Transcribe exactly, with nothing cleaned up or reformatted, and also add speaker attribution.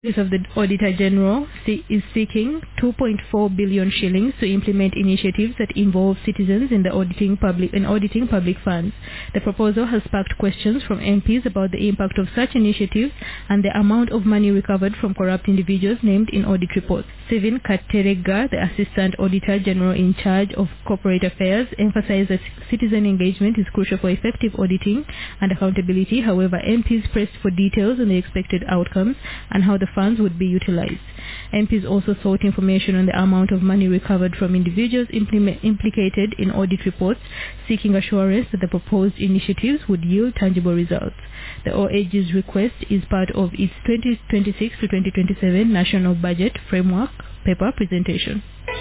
Speaker 1: Office of the Auditor General is seeking two point four billion shillings to implement initiatives that involve citizens in the auditing public in auditing public funds. The proposal has sparked questions from M Ps about the impact of such initiatives and the amount of money recovered from corrupt individuals named in audit reports. Sivin Katerega, the Assistant Auditor General in charge of corporate affairs, emphasized that citizen engagement is crucial for effective auditing and accountability. However, M Ps pressed for details on the expected outcomes and how the funds would be utilized. M Ps also sought information on the amount of money recovered from individuals implement, implicated in audit reports, seeking assurance that the proposed initiatives would yield tangible results. The O A G's request is part of its twenty twenty-six to twenty twenty-seven National Budget Framework paper presentation.